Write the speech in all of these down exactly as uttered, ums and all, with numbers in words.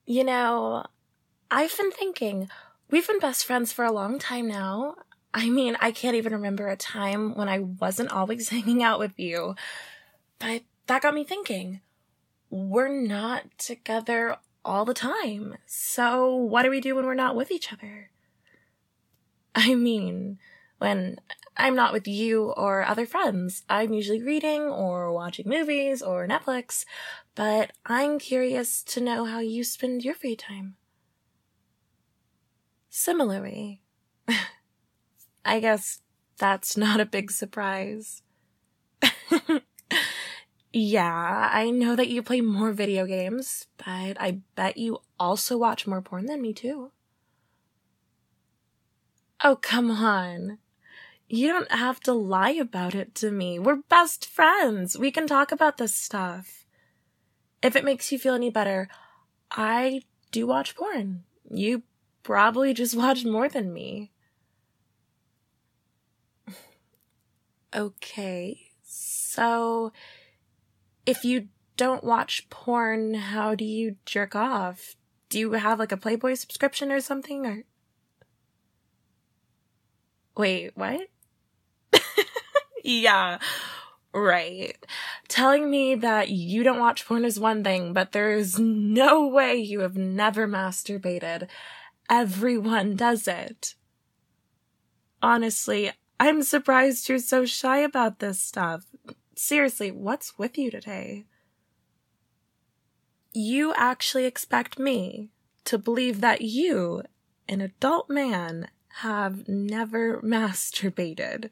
You know, I've been thinking, we've been best friends for a long time now. I mean, I can't even remember a time when I wasn't always hanging out with you. But that got me thinking, we're not together all the time. So what do we do when we're not with each other? I mean, when I'm not with you or other friends, I'm usually reading or watching movies or Netflix, but I'm curious to know how you spend your free time. Similarly, I guess that's not a big surprise. Yeah, I know that you play more video games, but I bet you also watch more porn than me too. Oh, come on. You don't have to lie about it to me. We're best friends. We can talk about this stuff. If it makes you feel any better, I do watch porn. You probably just watch more than me. Okay, so if you don't watch porn, how do you jerk off? Do you have like a Playboy subscription or something? Or wait, what? Yeah, right. Telling me that you don't watch porn is one thing, but there is no way you have never masturbated. Everyone does it. Honestly, I'm surprised you're so shy about this stuff. Seriously, what's with you today? You actually expect me to believe that you, an adult man, have never masturbated.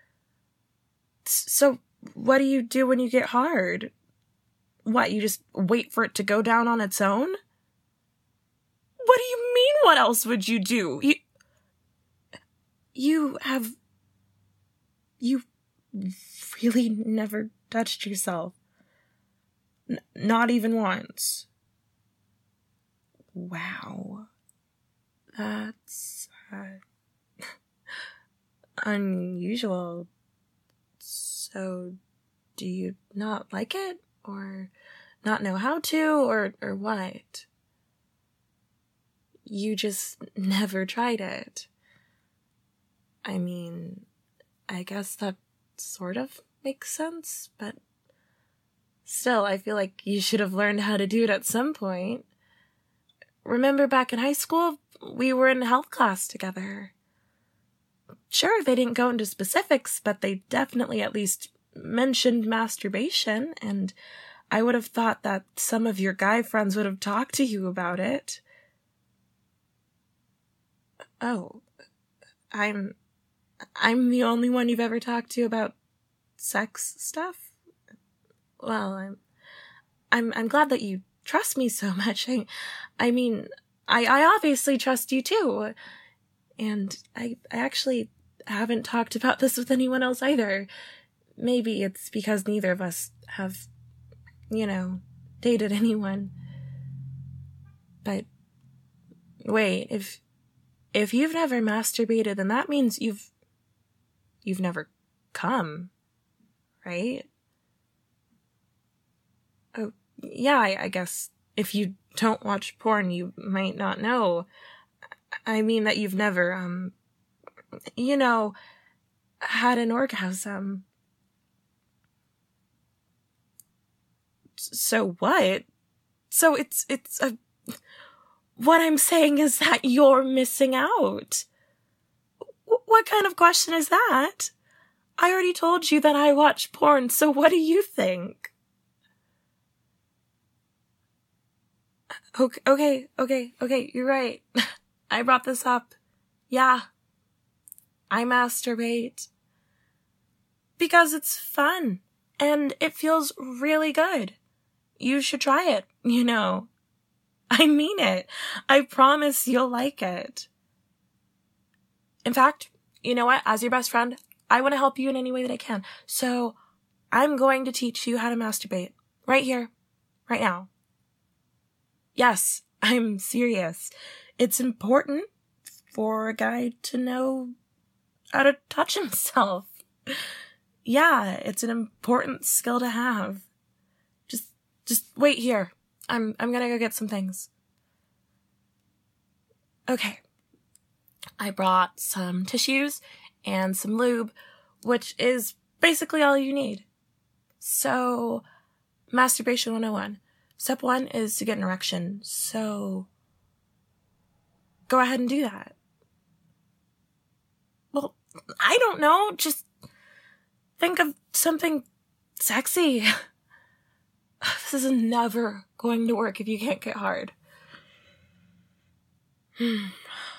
So, what do you do when you get hard? What, you just wait for it to go down on its own? What do you mean, what else would you do? You, you have... You really never touched yourself. N- not even once. Wow. That's uh, unusual. So, do you not like it? Or not know how to? Or, or what? You just never tried it. I mean, I guess that sort of makes sense, but still, I feel like you should have learned how to do it at some point. Remember back in high school, we were in health class together. Sure, they didn't go into specifics, but they definitely at least mentioned masturbation, and I would have thought that some of your guy friends would have talked to you about it. Oh, I'm... I'm the only one you've ever talked to about sex stuff? Well, I'm... I'm, I'm glad that you trust me so much. I, I mean, I, I obviously trust you too. And I, I actually haven't talked about this with anyone else either. Maybe it's because neither of us have, you know, dated anyone. But, wait, if, if you've never masturbated, then that means you've, you've never come, right? Oh, yeah, I, I guess if you don't watch porn, you might not know. I mean that you've never, um, you know, had an orgasm. So what? So it's, it's a, what I'm saying is that you're missing out. W- what kind of question is that? I already told you that I watch porn, so what do you think? Okay, okay, okay, okay, you're right. I brought this up. Yeah. I masturbate. Because it's fun. And it feels really good. You should try it, you know. I mean it. I promise you'll like it. In fact, you know what? As your best friend, I want to help you in any way that I can. So, I'm going to teach you how to masturbate. Right here. Right now. Yes, I'm serious. It's important for a guy to know how to touch himself. Yeah, it's an important skill to have. Just, just wait here. I'm, I'm gonna go get some things. Okay. I brought some tissues and some lube, which is basically all you need. So, masturbation one oh one. Step one is to get an erection, so go ahead and do that. Well, I don't know, just think of something sexy. This is never going to work if you can't get hard. Hmm.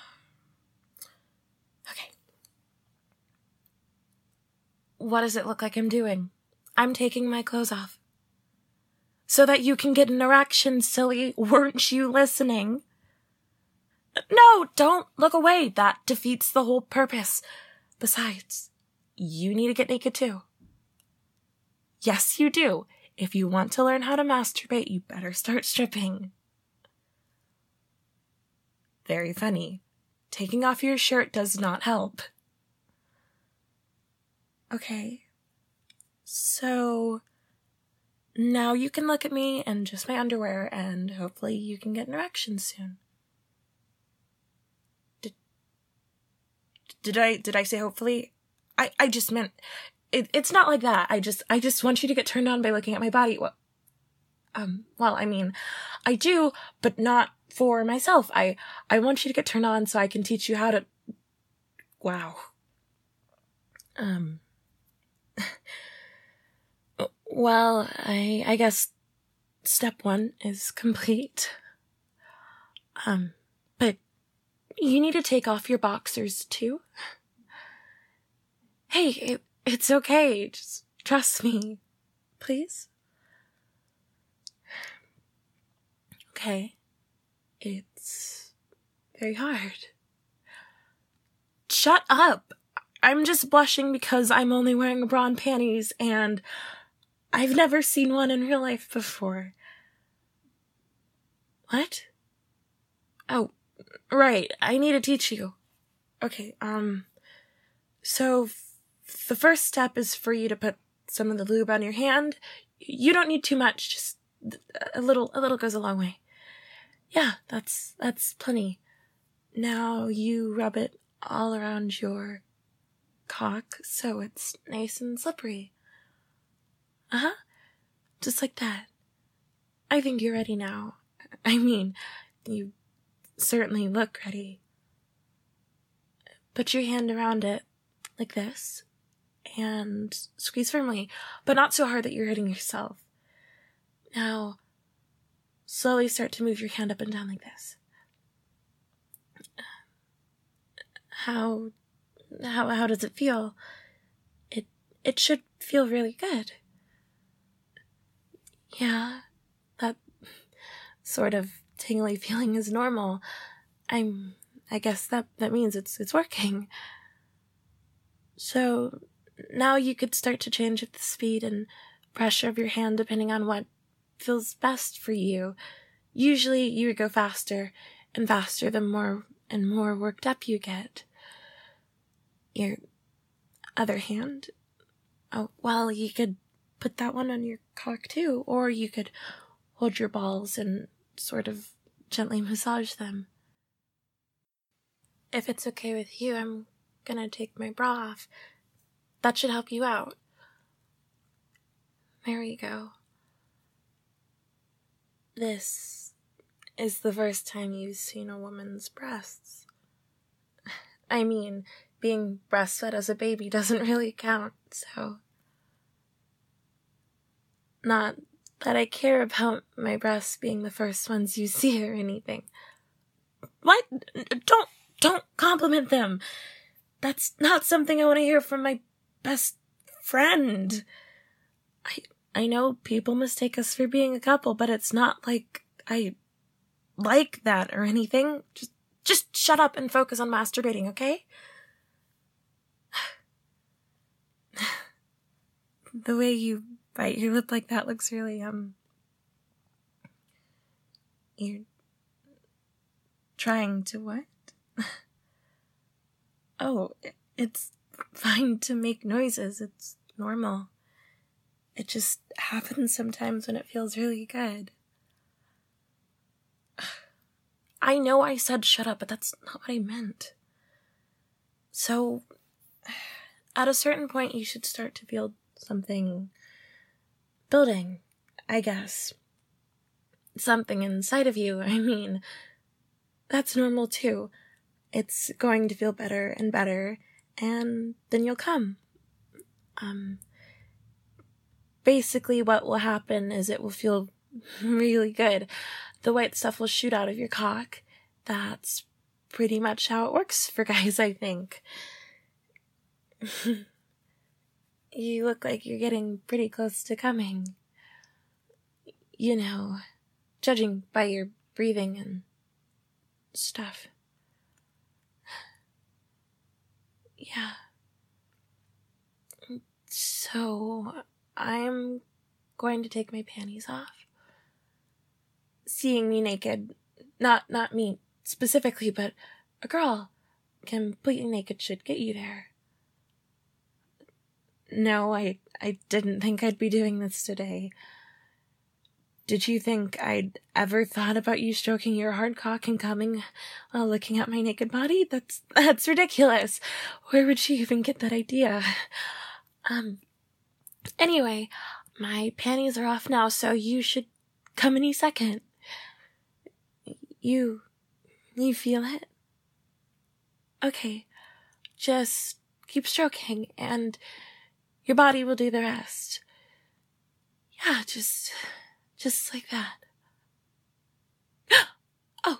Okay. What does it look like I'm doing? I'm taking my clothes off. So that you can get an erection, silly. Weren't you listening? No, don't look away. That defeats the whole purpose. Besides, you need to get naked too. Yes, you do. If you want to learn how to masturbate, you better start stripping. Very funny. Taking off your shirt does not help. Okay. So, now you can look at me in just my underwear, and hopefully you can get an erection soon. Did, did I, did I say hopefully? I, I just meant, it, it's not like that. I just, I just want you to get turned on by looking at my body. Well, um, well, I mean, I do, but not for myself. I, I want you to get turned on so I can teach you how to, wow. Um, well, I, I guess step one is complete. Um, but you need to take off your boxers too. Hey, it, it's okay. Just trust me, please. Okay. It's very hard. Shut up. I'm just blushing because I'm only wearing a bra and panties, and I've never seen one in real life before. What? Oh, right. I need to teach you. Okay, um, so f- the first step is for you to put some of the lube on your hand. You don't need too much, just a little, a little goes a long way. Yeah, that's, that's plenty. Now you rub it all around your cock so it's nice and slippery. Uh-huh. Just like that. I think you're ready now. I mean, you certainly look ready. Put your hand around it, like this, and squeeze firmly, but not so hard that you're hurting yourself. Now, slowly start to move your hand up and down like this. How, how, how does it feel? It, it should feel really good. Yeah, that sort of tingly feeling is normal. I'm, I guess that, that means it's, it's working. So, now you could start to change at the speed and pressure of your hand depending on what feels best for you. Usually you would go faster and faster the more and more worked up you get. Your other hand, oh, well, you could put that one on your cock too, or you could hold your balls and sort of gently massage them. If it's okay with you, I'm gonna take my bra off. That should help you out. There you go. This is the first time you've seen a woman's breasts. I mean, being breastfed as a baby doesn't really count, so... Not that I care about my breasts being the first ones you see or anything. What? Don't, don't compliment them. That's not something I want to hear from my best friend. I, I know people mistake us for being a couple, but it's not like I like that or anything. Just, just shut up and focus on masturbating, okay? The way you bite your lip like that looks really, um... You're trying to what? Oh, it's fine to make noises. It's normal. It just happens sometimes when it feels really good. I know I said shut up, but that's not what I meant. So, at a certain point, you should start to feel something building, I guess. Something inside of you, I mean, that's normal too. It's going to feel better and better, and then you'll come. Um, basically what will happen is it will feel really good. The white stuff will shoot out of your cock. That's pretty much how it works for guys, I think. You look like you're getting pretty close to coming. You know, judging by your breathing and stuff. Yeah. So, I'm going to take my panties off. Seeing me naked, not not me specifically, but a girl completely naked should get you there. No, I I didn't think I'd be doing this today. Did you think I'd ever thought about you stroking your hard cock and coming while looking at my naked body? That's that's ridiculous. Where would she even get that idea? Um, anyway, my panties are off now, so you should come any second. You, you feel it? Okay, just keep stroking, and your body will do the rest. Yeah, just, just like that. Oh,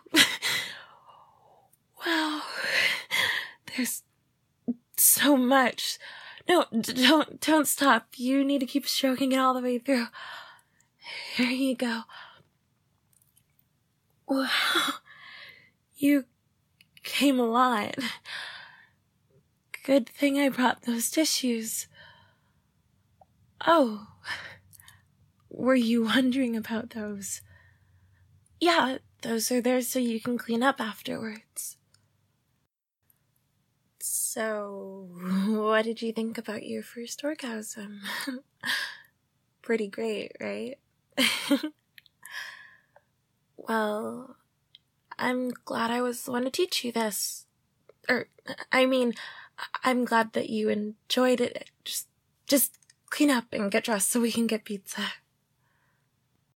wow, there's so much. No, don't, don't stop. You need to keep stroking it all the way through. Here you go. Wow, you came a lot. Good thing I brought those tissues. Oh, were you wondering about those? Yeah, those are there so you can clean up afterwards. So, what did you think about your first orgasm? Pretty great, right? Well, I'm glad I was the one to teach you this. Or, I mean, I'm glad that you enjoyed it. Just, just clean up and get dressed so we can get pizza.